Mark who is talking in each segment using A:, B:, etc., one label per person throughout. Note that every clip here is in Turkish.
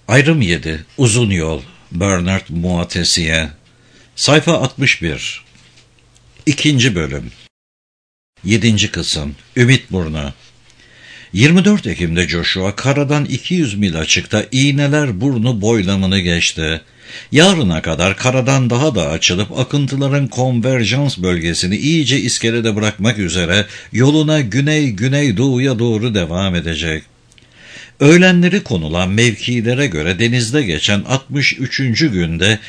A: Ayrım 7. Uzun Yol. Bernard Moitessier. Sayfa 61. 2. Bölüm. 7. Kısım. Ümitburnu. 24 Ekim'de Joshua karadan 200 mil açıkta İğnelerburnu boylamını geçti. Yarına kadar karadan daha da açılıp akıntıların konverjans bölgesini iyice iskelede bırakmak üzere yoluna güney-güneydoğuya doğru devam edecek. Öğlenleri konulan mevkilere göre denizde geçen 63. günde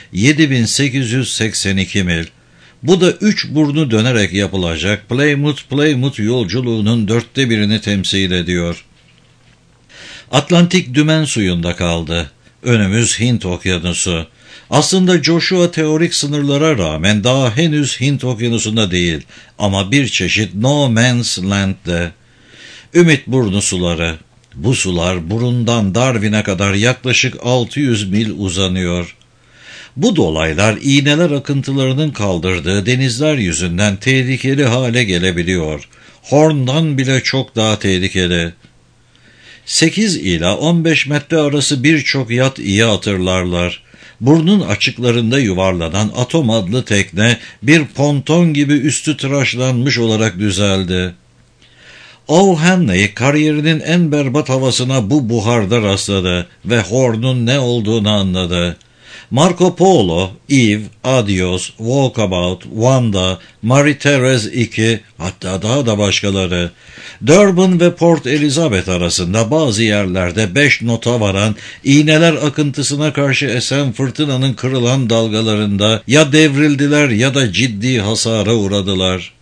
A: 7882 mil. Bu da 3 burnu dönerek yapılacak Plymouth yolculuğunun 1/4'ünü temsil ediyor. Atlantik dümen suyunda kaldı. Önümüz Hint Okyanusu. Aslında Joshua teorik sınırlara rağmen daha henüz Hint Okyanusu'nda değil ama bir çeşit No Man's Land'de. Ümitburnu suları. Bu sular burundan Darwin'e kadar yaklaşık 600 mil uzanıyor. Bu dolaylar iğneler akıntılarının kaldırdığı denizler yüzünden tehlikeli hale gelebiliyor. Horn'dan bile çok daha tehlikeli. 8 ila 15 metre arası birçok yat iyi hatırlarlar. Burnun açıklarında yuvarlanan Atom adlı tekne bir ponton gibi üstü tıraşlanmış olarak düzeldi. O'Hanley kariyerinin en berbat havasına bu buharda rastladı ve Horn'un ne olduğunu anladı. Marco Polo, Eve, Adios, Walkabout, Wanda, Marie Therese 2, hatta daha da başkaları. Durban ve Port Elizabeth arasında bazı yerlerde 5 nota varan iğneler akıntısına karşı esen fırtınanın kırılan dalgalarında ya devrildiler ya da ciddi hasara uğradılar.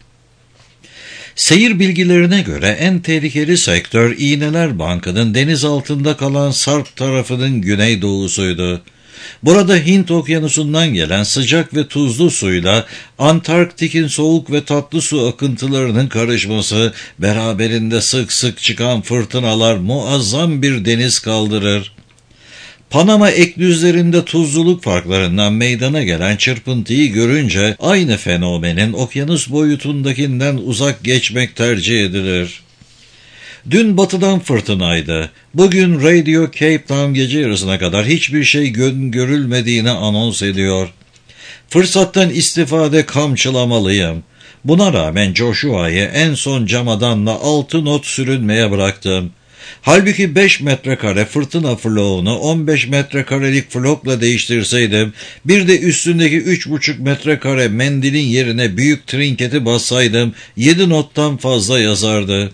A: Seyir bilgilerine göre en tehlikeli sektör İğneler Bankı'nın deniz altında kalan Sarp tarafının güneydoğusuydu. Burada Hint Okyanusu'ndan gelen sıcak ve tuzlu suyla Antarktik'in soğuk ve tatlı su akıntılarının karışması, beraberinde sık sık çıkan fırtınalar muazzam bir deniz kaldırır. Panama eklüzlerinde tuzluluk farklarından meydana gelen çırpıntıyı görünce aynı fenomenin okyanus boyutundakinden uzak geçmek tercih edilir. Dün batıdan fırtınaydı. Bugün Radio Cape Town gece yarısına kadar hiçbir şey görülmediğini anons ediyor. Fırsattan istifade kamçılamalıyım. Buna rağmen Joshua'yı en son camadanla 6 not sürünmeye bıraktım. Halbuki 5 metrekare fırtına flow'unu 15 metrekarelik flokla değiştirseydim, bir de üstündeki 3,5 metrekare mendilin yerine büyük trinketi bassaydım, 7 nottan fazla yazardı.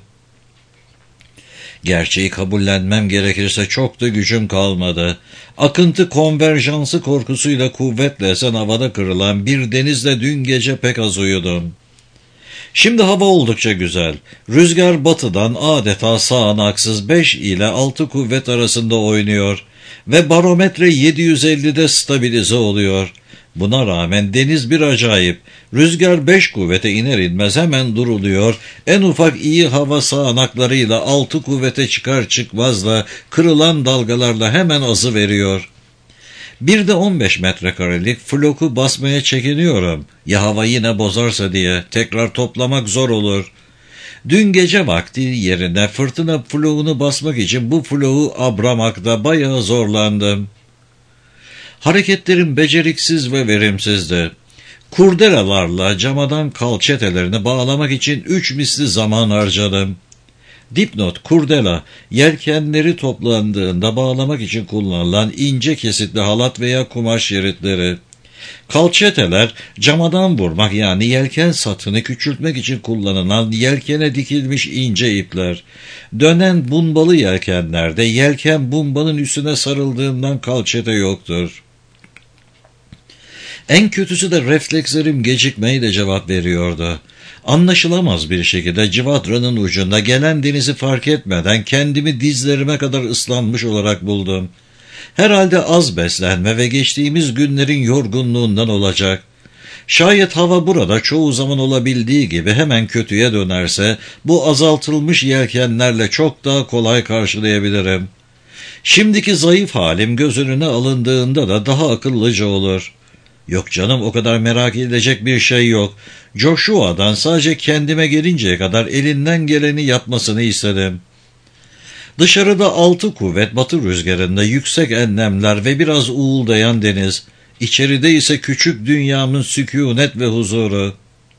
A: Gerçeği kabullenmem gerekirse çok da gücüm kalmadı. Akıntı konverjansı korkusuyla kuvvetle esen havada kırılan bir denizle dün gece pek az uyudum. Şimdi hava oldukça güzel. Rüzgar batıdan adeta sağanaksız 5 ile 6 kuvvet arasında oynuyor ve barometre 750'de stabilize oluyor. Buna rağmen deniz bir acayip. Rüzgar 5 kuvvete iner inmez hemen duruluyor. En ufak iyi hava sağanaklarıyla 6 kuvvete çıkar çıkmaz da kırılan dalgalarla hemen azı veriyor. Bir de 15 metrekarelik floku basmaya çekiniyorum. Ya hava yine bozarsa diye tekrar toplamak zor olur. Dün gece vakti yerine fırtına floğunu basmak için bu floğu abramakta bayağı zorlandım. Hareketlerim beceriksiz ve verimsizdi. Kurdelalarla camadan kalçetelerini bağlamak için 3 misli zaman harcadım. Dipnot, kurdela, yelkenleri toplandığında bağlamak için kullanılan ince kesitli halat veya kumaş şeritleri. Kalçeteler, camadan vurmak yani yelken satını küçültmek için kullanılan yelkene dikilmiş ince ipler. Dönen bumbalı yelkenlerde yelken bumbanın üstüne sarıldığından kalçete yoktur. En kötüsü de reflekslerim gecikmeyle cevap veriyordu. Anlaşılamaz bir şekilde cıvatranın ucunda gelen denizi fark etmeden kendimi dizlerime kadar ıslanmış olarak buldum. Herhalde az beslenme ve geçtiğimiz günlerin yorgunluğundan olacak. Şayet hava burada çoğu zaman olabildiği gibi hemen kötüye dönerse bu azaltılmış yelkenlerle çok daha kolay karşılayabilirim. Şimdiki zayıf halim göz önüne alındığında da daha akıllıca olur. Yok canım, o kadar merak edilecek bir şey yok. Joshua'dan sadece kendime gelinceye kadar elinden geleni yapmasını istedim. Dışarıda 6 kuvvet batı rüzgarında yüksek enlemler ve biraz uğuldayan deniz. İçeride ise küçük dünyamın sükûnet ve huzuru.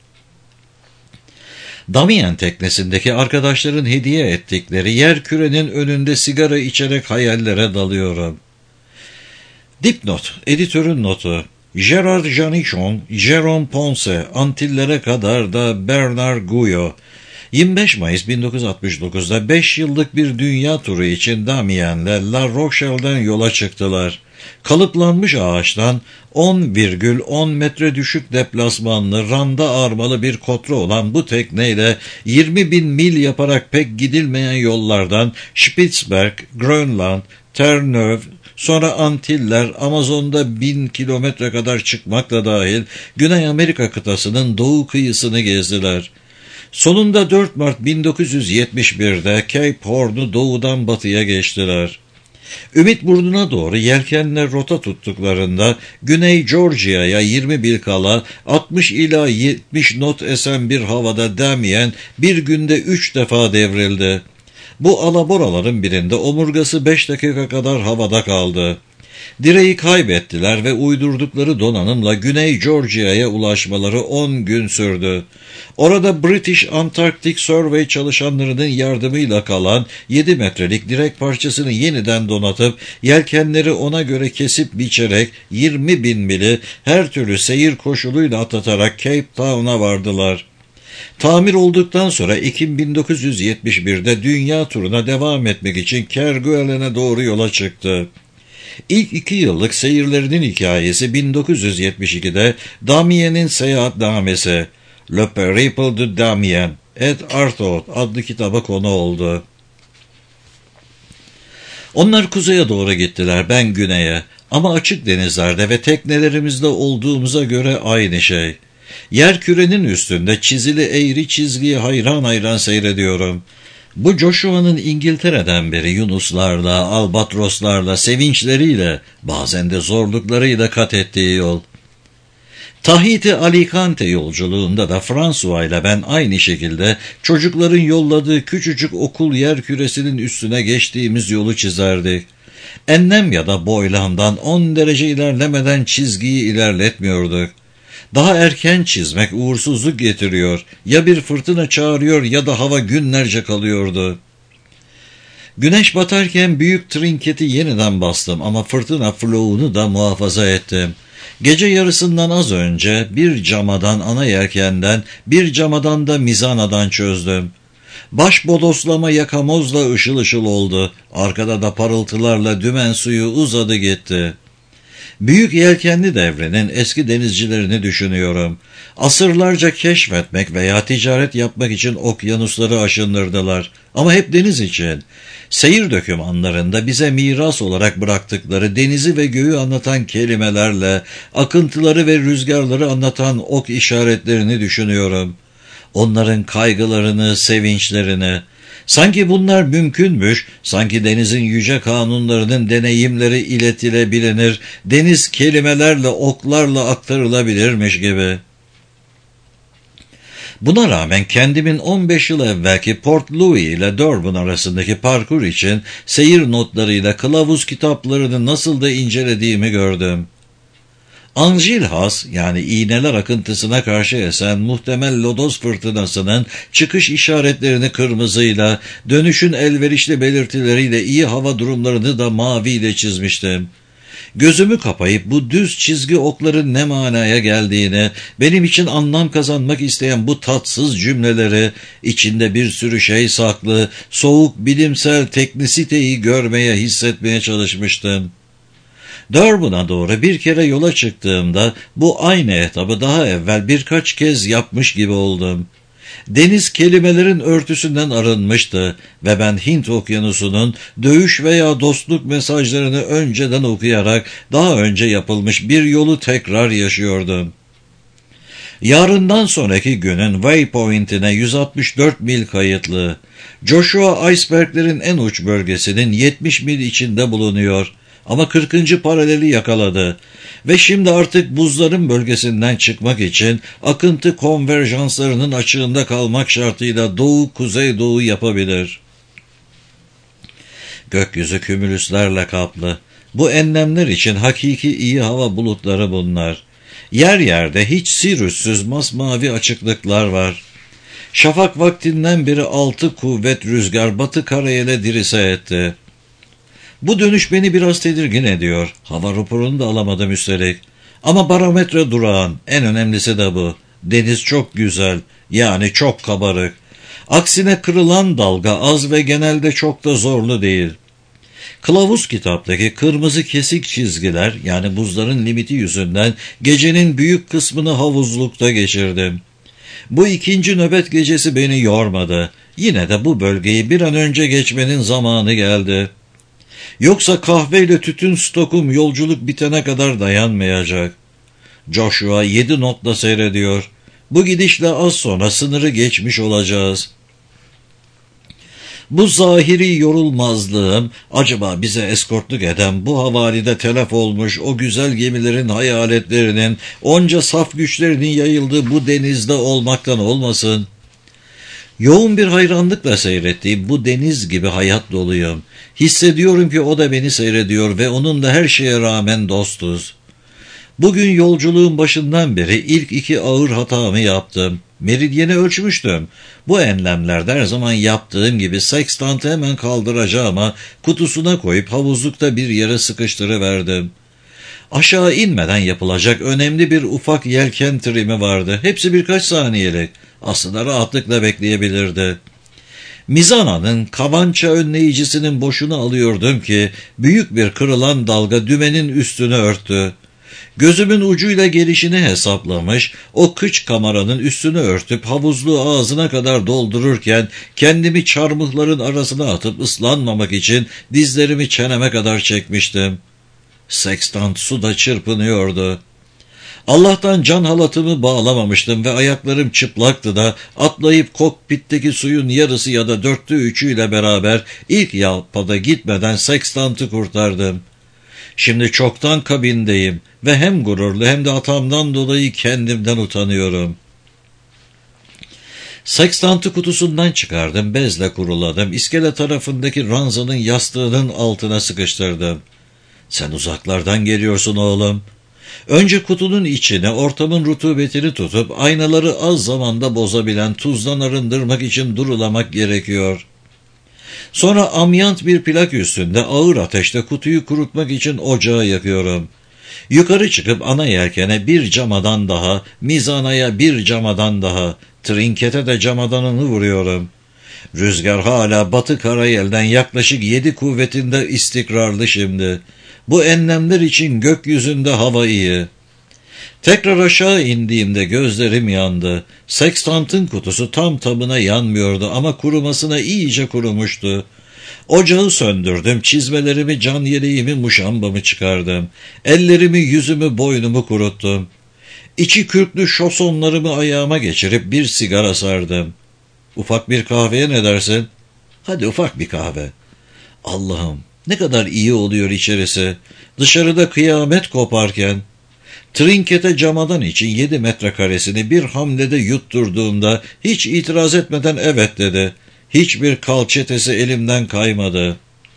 A: Damien teknesindeki arkadaşların hediye ettikleri yer kürenin önünde sigara içerek hayallere dalıyorum. Dipnot, editörün notu. Gerard Janichon, Jérôme Ponce, Antillere kadar da Bernard Guyot. 25 Mayıs 1969'da 5 yıllık bir dünya turu için Damien'le La Rochelle'den yola çıktılar. Kalıplanmış ağaçtan 10,10 metre düşük deplasmanlı, randa armalı bir kotra olan bu tekneyle 20.000 mil yaparak pek gidilmeyen yollardan Spitzberg, Grönland, Terre-Neuve, sonra Antiller, Amazon'da 1000 kilometre kadar çıkmakla dahil Güney Amerika kıtasının doğu kıyısını gezdiler. Sonunda 4 Mart 1971'de Cape Horn'u doğudan batıya geçtiler. Ümit Burnu'na doğru yelkenle rota tuttuklarında Güney Georgia'ya 20 mil kala 60 ila 70 knot esen bir havada Damien bir günde 3 defa devrildi. Bu alaboraların birinde omurgası 5 dakika kadar havada kaldı. Direği kaybettiler ve uydurdukları donanımla Güney Georgia'ya ulaşmaları 10 gün sürdü. Orada British Antarctic Survey çalışanlarının yardımıyla kalan 7 metrelik direk parçasını yeniden donatıp yelkenleri ona göre kesip biçerek 20.000 mili her türlü seyir koşuluyla atlatarak Cape Town'a vardılar. Tamir olduktan sonra Ekim 1971'de dünya turuna devam etmek için Kerguelen'e doğru yola çıktı. İlk 2 yıllık seyirlerinin hikayesi 1972'de Damien'in seyahatnamesi Le Périple de Damien et Artaud adlı kitaba konu oldu. Onlar kuzeye doğru gittiler, ben güneye, ama açık denizlerde ve teknelerimizde olduğumuza göre aynı şey. Yerkürenin üstünde çizili eğri çizgiyi hayran hayran seyrediyorum. Bu Joshua'nın İngiltere'den beri Yunuslarla, albatroslarla, sevinçleriyle, bazen de zorluklarıyla kat ettiği yol. Tahiti Alicante yolculuğunda da François ile ben aynı şekilde çocukların yolladığı küçücük okul yerküresinin üstüne geçtiğimiz yolu çizerdik. Enlem ya da boylamdan 10 derece ilerlemeden çizgiyi ilerletmiyorduk. Daha erken çizmek uğursuzluk getiriyor. Ya bir fırtına çağırıyor ya da hava günlerce kalıyordu. Güneş batarken büyük trinketi yeniden bastım ama fırtına flow'unu da muhafaza ettim. Gece yarısından az önce bir camadan ana yelkenden, bir camadan da mizanadan çözdüm. Baş bodoslama yakamozla ışıl ışıl oldu. Arkada da parıltılarla dümen suyu uzadı gitti. Büyük yelkenli devrenin eski denizcilerini düşünüyorum. Asırlarca keşfetmek veya ticaret yapmak için okyanusları aşındırdılar. Ama hep deniz için. Seyir dokümanlarında bize miras olarak bıraktıkları denizi ve göğü anlatan kelimelerle, akıntıları ve rüzgarları anlatan ok işaretlerini düşünüyorum. Onların kaygılarını, sevinçlerini. Sanki bunlar mümkünmüş, sanki denizin yüce kanunlarının deneyimleri iletilebilir, deniz kelimelerle, oklarla aktarılabilirmiş gibi. Buna rağmen kendimin 15 yıl evvelki Port Louis ile Durban arasındaki parkur için seyir notlarıyla kılavuz kitaplarını nasıl da incelediğimi gördüm. Angilhas, yani iğneler akıntısına karşı esen muhtemel lodos fırtınasının çıkış işaretlerini kırmızıyla, dönüşün elverişli belirtileriyle iyi hava durumlarını da maviyle çizmiştim. Gözümü kapayıp bu düz çizgi okların ne manaya geldiğini, benim için anlam kazanmak isteyen bu tatsız cümleleri, içinde bir sürü şey saklı, soğuk bilimsel teknisiteyi görmeye, hissetmeye çalışmıştım. Durban'a doğru bir kere yola çıktığımda bu aynı etabı daha evvel birkaç kez yapmış gibi oldum. Deniz kelimelerin örtüsünden arınmıştı ve ben Hint okyanusunun dövüş veya dostluk mesajlarını önceden okuyarak daha önce yapılmış bir yolu tekrar yaşıyordum. Yarından sonraki günün waypoint'ine 164 mil kayıtlı. Joshua iceberglerin en uç bölgesinin 70 mil içinde bulunuyor. Ama 40. paraleli yakaladı ve şimdi artık buzların bölgesinden çıkmak için akıntı konverjanslarının açığında kalmak şartıyla doğu-kuzeydoğu yapabilir. Gökyüzü kümülüslerle kaplı. Bu enlemler için hakiki iyi hava bulutları bunlar. Yer yerde hiç sirüssüz masmavi açıklıklar var. Şafak vaktinden beri 6 kuvvet rüzgar batı karayele dirise etti. Bu dönüş beni biraz tedirgin ediyor. Hava raporunu da alamadım üstelik. Ama barometre durağan, en önemlisi de bu. Deniz çok güzel, yani çok kabarık. Aksine kırılan dalga az ve genelde çok da zorlu değil. Kılavuz kitaptaki kırmızı kesik çizgiler, yani buzların limiti yüzünden gecenin büyük kısmını havuzlukta geçirdim. Bu ikinci nöbet gecesi beni yormadı. Yine de bu bölgeyi bir an önce geçmenin zamanı geldi. Yoksa kahveyle tütün stokum yolculuk bitene kadar dayanmayacak. Joshua 7 notla seyrediyor. Bu gidişle az sonra sınırı geçmiş olacağız. Bu zahiri yorulmazlığım, acaba bize eskortluk eden bu havalide telef olmuş o güzel gemilerin hayaletlerinin, onca saf güçlerinin yayıldığı bu denizde olmaktan olmasın? Yoğun bir hayranlıkla seyrettiğim bu deniz gibi hayat doluyum. Hissediyorum ki o da beni seyrediyor ve onunla her şeye rağmen dostuz. Bugün yolculuğun başından beri ilk 2 ağır hatamı yaptım. Meridyeni ölçmüştüm. Bu enlemlerde her zaman yaptığım gibi sekstantı hemen kaldıracağıma kutusuna koyup havuzlukta bir yere sıkıştırıverdim. Aşağı inmeden yapılacak önemli bir ufak yelken trimi vardı. Hepsi birkaç saniyelik. Aslında rahatlıkla bekleyebilirdi. Mizana'nın kavança önleyicisinin boşunu alıyordum ki büyük bir kırılan dalga dümenin üstünü örttü. Gözümün ucuyla gelişini hesaplamış, o kıç kameranın üstünü örtüp havuzluğu ağzına kadar doldururken kendimi çarmıhların arasına atıp ıslanmamak için dizlerimi çeneme kadar çekmiştim. Sekstant suda çırpınıyordu. Allah'tan can halatımı bağlamamıştım ve ayaklarım çıplaktı da atlayıp kokpitteki suyun yarısı ya da 3/4'üyle beraber ilk yalpada gitmeden sekstantı kurtardım. Şimdi çoktan kabindeyim ve hem gururlu hem de hatamdan dolayı kendimden utanıyorum. Sekstantı kutusundan çıkardım, bezle kuruladım, iskele tarafındaki ranzanın yastığının altına sıkıştırdım. Sen uzaklardan geliyorsun oğlum. Önce kutunun içine ortamın rutubetini tutup aynaları az zamanda bozabilen tuzdan arındırmak için durulamak gerekiyor. Sonra amyant bir plak üstünde ağır ateşte kutuyu kurutmak için ocağı yakıyorum. Yukarı çıkıp ana yelkene bir camadan daha, mizanaya bir camadan daha, trinkete de camadanını vuruyorum. Rüzgar hala batı karayelden yaklaşık 7 kuvvetinde istikrarlı şimdi. Bu enlemler için gökyüzünde hava iyi. Tekrar aşağı indiğimde gözlerim yandı. Sekstantın kutusu tam tamına yanmıyordu ama kurumasına iyice kurumuştu. Ocağı söndürdüm, çizmelerimi, can yeleğimi, muşambamı çıkardım. Ellerimi, yüzümü, boynumu kuruttum. İçi kürklü şosonlarımı ayağıma geçirip bir sigara sardım. Ufak bir kahveye ne dersin? Hadi ufak bir kahve. Allah'ım, ne kadar iyi oluyor içerisi. Dışarıda kıyamet koparken. Trinkete camadan için 7 metrekaresini bir hamlede yutturduğumda hiç itiraz etmeden evet dedi. Hiçbir kal çetesi elimden kaymadı.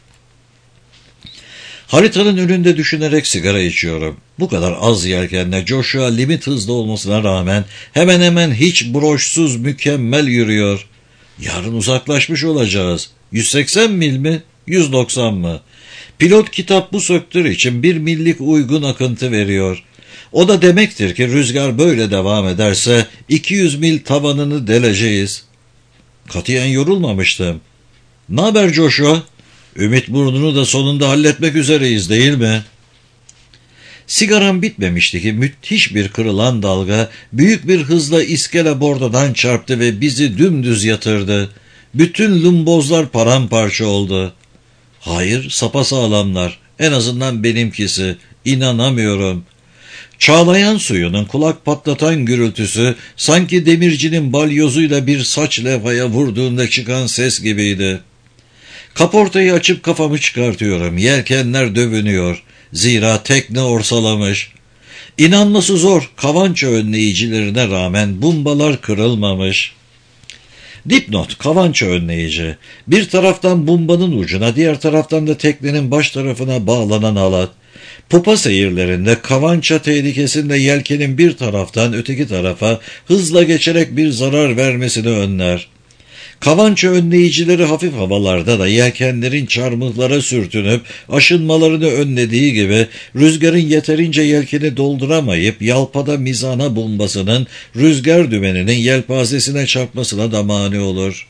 A: Haritanın önünde düşünerek sigara içiyorum. Bu kadar az yelkenle Joshua limit hızlı olmasına rağmen hemen hemen hiç broşsuz mükemmel yürüyor. Yarın uzaklaşmış olacağız. 180 mil mi? 190 mı? Pilot kitap bu sektör için 1 millik uygun akıntı veriyor. O da demektir ki rüzgar böyle devam ederse 200 mil tavanını deleceğiz. Katiyen yorulmamıştım. "Naber Joshua? Ümit burnunu da sonunda halletmek üzereyiz değil mi?" Sigaram bitmemişti ki müthiş bir kırılan dalga büyük bir hızla iskele bordodan çarptı ve bizi dümdüz yatırdı. Bütün lumbozlar paramparça oldu. Hayır, sapasağlamlar. En azından benimkisi. İnanamıyorum. Çağlayan suyunun kulak patlatan gürültüsü sanki demircinin balyozuyla bir saç levhaya vurduğunda çıkan ses gibiydi. Kaportayı açıp kafamı çıkartıyorum. Yelkenler dövünüyor. Zira tekne orsalamış. İnanması zor, kavança önleyicilerine rağmen bumbalar kırılmamış. Dipnot, kavança önleyici. Bir taraftan bumbanın ucuna, diğer taraftan da teknenin baş tarafına bağlanan halat. Pupa seyirlerinde kavança tehlikesinde yelkenin bir taraftan öteki tarafa hızla geçerek bir zarar vermesini önler. Kavança önleyicileri hafif havalarda da yelkenlerin çarmıhlara sürtünüp aşınmalarını önlediği gibi rüzgarın yeterince yelkeni dolduramayıp yalpada mizana bombasının rüzgar dümeninin yelpazesine çarpmasına da mani olur.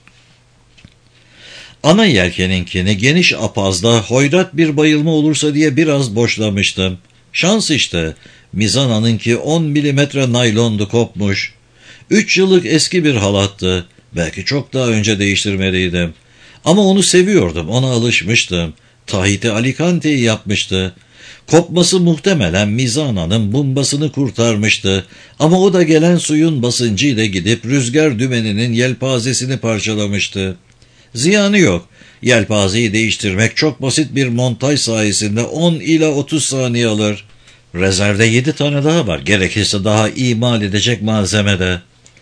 A: Ana yelkeninkini geniş apazda hoyrat bir bayılma olursa diye biraz boşlamıştım. Şans işte, mizananınki 10 milimetre naylondu, kopmuş. 3 yıllık eski bir halattı. Belki çok daha önce değiştirmeliydim. Ama onu seviyordum, ona alışmıştım. Tahiti Alicante'yi yapmıştı. Kopması muhtemelen mizananın bombasını kurtarmıştı. Ama o da gelen suyun basıncıyla gidip rüzgar dümeninin yelpazesini parçalamıştı. Ziyanı yok. Yelpazeyi değiştirmek çok basit bir montaj sayesinde 10 ila 30 saniye alır. Rezervde 7 tane daha var. Gerekirse daha imal edecek malzeme de.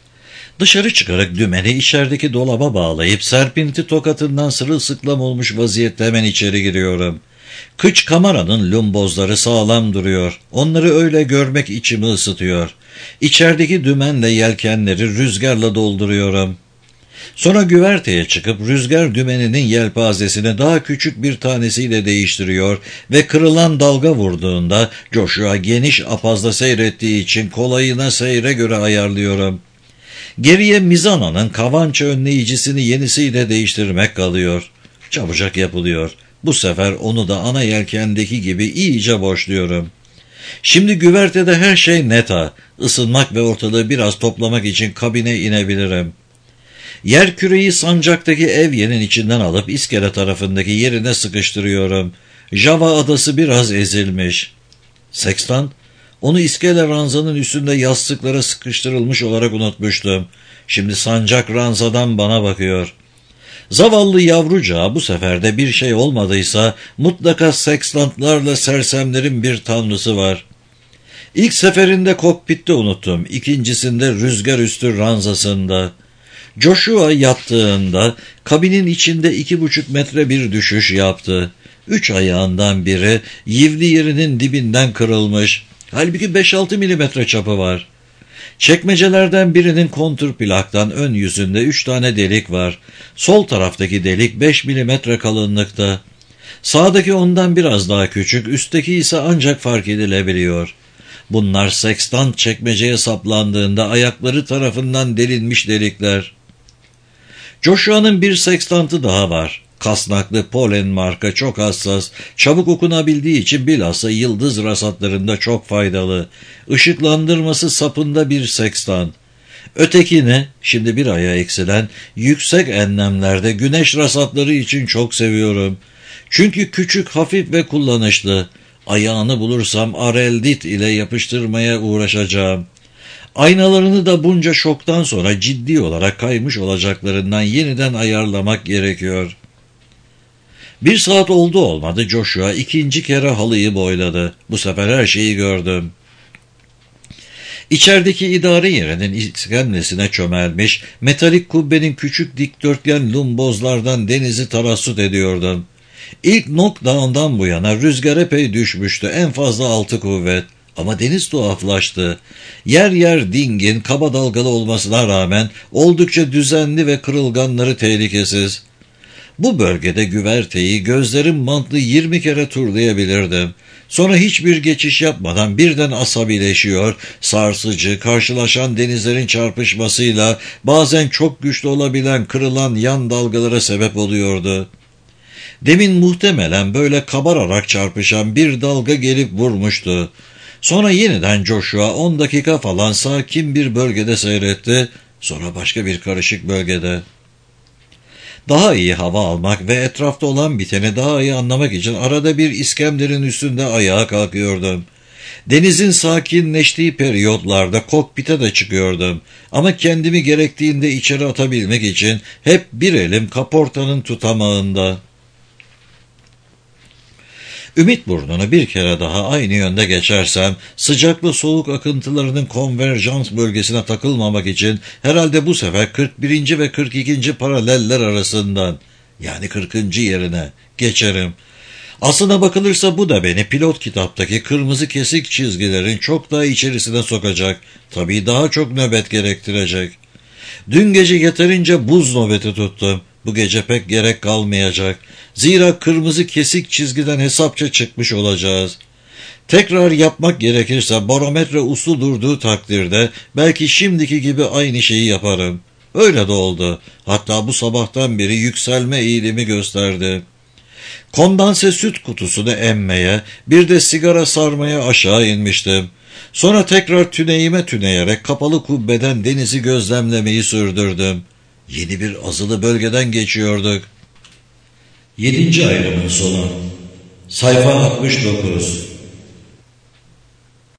A: Dışarı çıkarak dümeni içerideki dolaba bağlayıp serpinti tokatından sırılsıklam olmuş vaziyette hemen içeri giriyorum. Kıç kameranın lumbozları sağlam duruyor. Onları öyle görmek içimi ısıtıyor. İçerideki dümenle yelkenleri rüzgarla dolduruyorum. Sonra güverteye çıkıp rüzgar dümeninin yelpazesini daha küçük bir tanesiyle değiştiriyor ve kırılan dalga vurduğunda Joshua geniş apazda seyrettiği için kolayına seyre göre ayarlıyorum. Geriye mizananın kavança önleyicisini yenisiyle değiştirmek kalıyor. Çabucak yapılıyor. Bu sefer onu da ana yelkendeki gibi iyice boşluyorum. Şimdi güvertede her şey neta. Isınmak ve ortalığı biraz toplamak için kabine inebilirim. Yerküreyi sancaktaki evyenin içinden alıp iskele tarafındaki yerine sıkıştırıyorum. Java adası biraz ezilmiş. Sextant, onu iskele ranzanın üstünde yastıklara sıkıştırılmış olarak unutmuştum. Şimdi sancak ranzadan bana bakıyor. Zavallı yavrucağa bu sefer de bir şey olmadıysa mutlaka sekstantlarla sersemlerin bir tanrısı var. İlk seferinde kokpitte unuttum. İkincisinde rüzgar üstü ranzasında. Joshua yattığında kabinin içinde 2,5 metre bir düşüş yaptı. 3 ayağından biri yivli yerinin dibinden kırılmış. Halbuki 5-6 milimetre çapı var. Çekmecelerden birinin kontrplaktan ön yüzünde 3 tane delik var. Sol taraftaki delik 5 milimetre kalınlıkta. Sağdaki ondan biraz daha küçük, üstteki ise ancak fark edilebiliyor. Bunlar sekstant çekmeceye saplandığında ayakları tarafından delinmiş delikler. Joshua'nın bir sekstantı daha var. Kasnaklı Polen marka, çok hassas, çabuk okunabildiği için bilhassa yıldız rasatlarında çok faydalı. Işıklandırması sapında bir sekstant. Ötekini, şimdi bir aya eksilen, yüksek enlemlerde güneş rasatları için çok seviyorum. Çünkü küçük, hafif ve kullanışlı. Ayağını bulursam areldit ile yapıştırmaya uğraşacağım. Aynalarını da bunca şoktan sonra ciddi olarak kaymış olacaklarından yeniden ayarlamak gerekiyor. 1 saat oldu olmadı Joshua 2. kere halıyı boyladı. Bu sefer her şeyi gördüm. İçerideki idare yerinin iskemlesine çömelmiş, metalik kubbenin küçük dikdörtgen lumbozlardan denizi tarassut ediyordum. İlk knockdown'dan bu yana rüzgar epey düşmüştü, en fazla 6 kuvvet. Ama deniz tuhaflaştı. Yer yer dingin, kaba dalgalı olmasına rağmen oldukça düzenli ve kırılganları tehlikesiz. Bu bölgede güverteyi gözlerim bantlı 20 kere turlayabilirdim. Sonra hiçbir geçiş yapmadan birden asabileşiyor, sarsıcı, karşılaşan denizlerin çarpışmasıyla bazen çok güçlü olabilen kırılan yan dalgalara sebep oluyordu. Demin muhtemelen böyle kabararak çarpışan bir dalga gelip vurmuştu. Sonra yeniden Joshua 10 dakika falan sakin bir bölgede seyretti, sonra başka bir karışık bölgede. Daha iyi hava almak ve etrafta olan biteni daha iyi anlamak için arada bir iskemlerin üstünde ayağa kalkıyordum. Denizin sakinleştiği periyotlarda kokpite de çıkıyordum. Ama kendimi gerektiğinde içeri atabilmek için hep bir elim kaportanın tutamağında. Ümit burnunu bir kere daha aynı yönde geçersem, sıcaklı soğuk akıntılarının konverjans bölgesine takılmamak için herhalde bu sefer 41. ve 42. paraleller arasından, yani 40. yerine geçerim. Aslına bakılırsa bu da beni pilot kitaptaki kırmızı kesik çizgilerin çok daha içerisine sokacak. Tabii daha çok nöbet gerektirecek. Dün gece yeterince buz nöbeti tuttum. Bu gece pek gerek kalmayacak. Zira kırmızı kesik çizgiden hesapça çıkmış olacağız. Tekrar yapmak gerekirse barometre uslu durduğu takdirde belki şimdiki gibi aynı şeyi yaparım. Öyle de oldu. Hatta bu sabahtan beri yükselme eğilimi gösterdi. Kondanse süt kutusunu emmeye, bir de sigara sarmaya aşağı inmiştim. Sonra tekrar tüneyime tüneyerek kapalı kubbeden denizi gözlemlemeyi sürdürdüm. Yeni bir azılı bölgeden geçiyorduk. 7. ayrımın sonu. Sayfa 69.